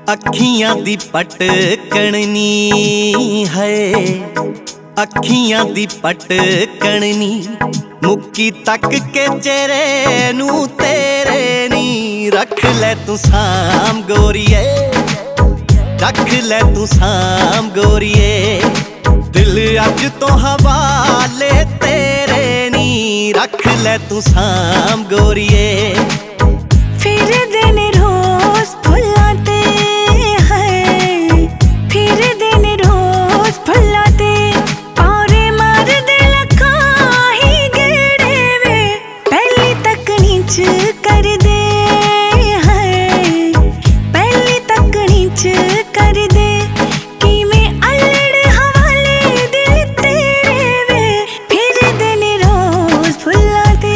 ਅੱਖੀਆਂ ਦੀ ਪਟਕਣੀ ਹੈ, ਅੱਖੀਆਂ ਦੀ ਪਟਕਣੀ ਮੁੱਕੀ ਤੱਕ ਕੇ ਚਿਹਰੇ ਨੂੰ ਤੇਰੇ ਨੀ। ਰੱਖ ਲੈ ਤੂੰ ਸਾਂਭ ਗੋਰੀਏ, ਰੱਖ ਲੈ ਤੂੰ ਸਾਂਭ ਗੋਰੀਏ, ਦਿਲ ਅੱਜ ਤੋਂ ਹਵਾਲੇ ਤੇਰੇ ਨੀ। ਰੱਖ ਲੈ ਤੂੰ ਸਾਂਭ ਗੋਰੀਏ। ਫਿਰਦੇ ਨੇ ਰੋਜ਼ ਫੁੱਲਾਂ ਤੇ ਹੈ, ਫਿਰਦੇ ਨੇ ਰੋਜ਼ ਫੁੱਲਾਂ ਤੇ, ਪੌਰੇ ਮਾਰਦੇ ਲੱਖਾਂ ਹੀ ਗੇੜੇ ਵੇ, ਪਹਿਲੀ ਤੱਕਣੀ ਚ ਕਰਦੇ ਹੈ, ਪਹਿਲੀ ਤੱਕਣੀ ਚ ਕਰਦੇ, ਕਿਵੇਂ ਅਲੜ ਹਵਾਲੇ ਦਿਲ ਤੇਰੇ ਵੇ, ਫਿਰਦੇ ਨੇ ਰੋਜ਼ ਫੁੱਲਾਂ ਤੇ।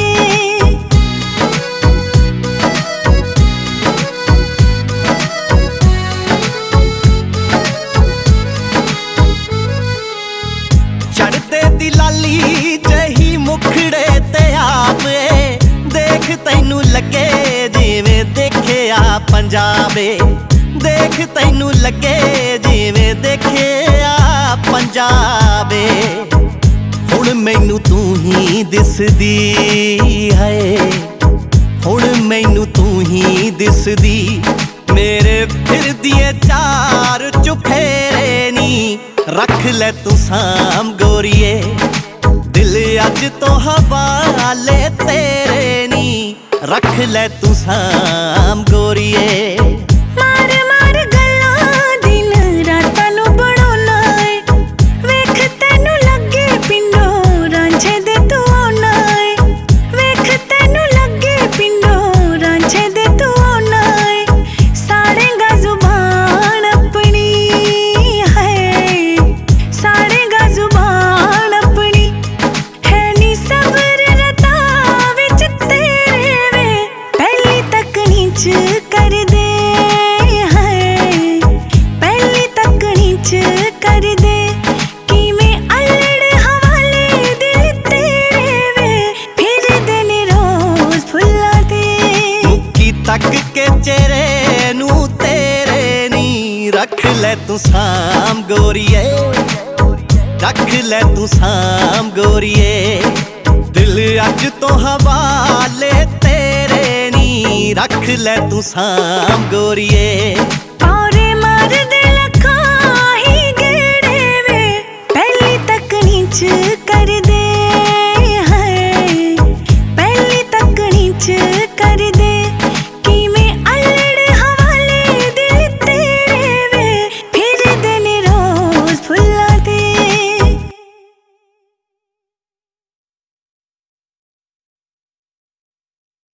ਚੜ੍ਹਦੇ ਦੀ ਲਾਲੀ ਜਹੀ ਮੁਖੜੇ ਤੇ ਆਪੇ, ਦੇਖ ਤੈਨੂੰ ਲੱਗੇ ਜਿਵੇਂ ਦੇਖਿਆ ਪੰਜਾਬੇ, ਦੇਖ ਤੈਨੂੰ ਲੱਗੇ ਜਿਵੇਂ ਦੇਖਿਆ ਪੰਜਾਬੇ। ਹੁਣ ਮੈਨੂੰ ਤੂੰ ਹੀ ਦਿਸਦੀ ਹੈ, ਹੁਣ ਮੈਨੂੰ ਤੂੰ ਹੀ ਦਿਸਦੀ, ਮੇਰੇ ਫਿਰਦੀਏ ਚਾਰ ਚੁਫੇਰੇ ਨੀ। ਰੱਖ ਲੈ ਤੂੰ ਸਾਂਭ ਗੋਰੀਏ, ਦਿਲ ਅੱਜ ਤੋਂ ਹਵਾਲੇ ਤੇਰੇ ਨੀ। ਰੱਖ ਲੈ ਤੂੰ ਸਾਂਭ ਗੋਰੀਏ। ਮਾਰ ਮਾਰ ਗੱਲਾਂ ਦਿਨ ਰਾਤਾਂ ਨੂੰ ਬਣਾਉਣਾ ਏ, ਵੇਖ ਤੈਨੂੰ ਲੱਗੇ ਪਿੰਡੋਂ ਰਾਂਝੇ ਦੇ ਤੂੰ ਆਉਣਾ ਏ, ਵੇਖ ਤੈਨੂੰ ਲੱਗੇ ਪਿੰਡੋਂ ਰਾਂਝੇ ਦੇ ਤੂੰ ਆਉਣਾ ਏ, ਸਾੜੇਗਾ ਜ਼ੁਬਾਨ ਆਪਣੀ ਹੈ, ਸਾੜੇਗਾ ਜ਼ੁਬਾਨ ਆਪਣੀ, ਹੈ ਨੀ ਸਬਰ ਰਤਾ ਵਿੱਚ ਤੇਰੇ ਵੇ, ਪਹਿਲੀ ਤੱਕਣੀ ਚ ਕਰਦੇ ਹੈ, ਪਹਿਲੀ ਤੱਕਣੀ ਚ ਕਰਦੇ, ਕਿਵੇਂ ਅਲੜ ਹਵਾਲੇ ਦਿਲ ਤੇਰੇ ਵੇ, ਫਿਰਦੇ ਨੇ ਰੋਜ਼ ਫੁੱਲਾਂ ਤੇ। ਮੁੱਕੀ ਤੱਕ ਕੇ ਚਿਹਰੇ ਨੂੰ ਤੇਰੇ ਨੀ। ਰੱਖ ਲੈ ਤੂੰ ਸਾਂਭ ਗੋਰੀਏ, ਰੱਖ ਲੈ ਤੂੰ ਸਾਂਭ ਗੋਰੀਏ, ਦਿਲ ਅੱਜ ਤੋਂ ਹਵਾਲੇ ਤੇਰੇ ਨੀ। ਰੱਖ ਲੈ ਤੂੰ ਸਾਂਭ ਗੋਰੀਏ। ਪੌਰੇ ਮਾਰਦੇ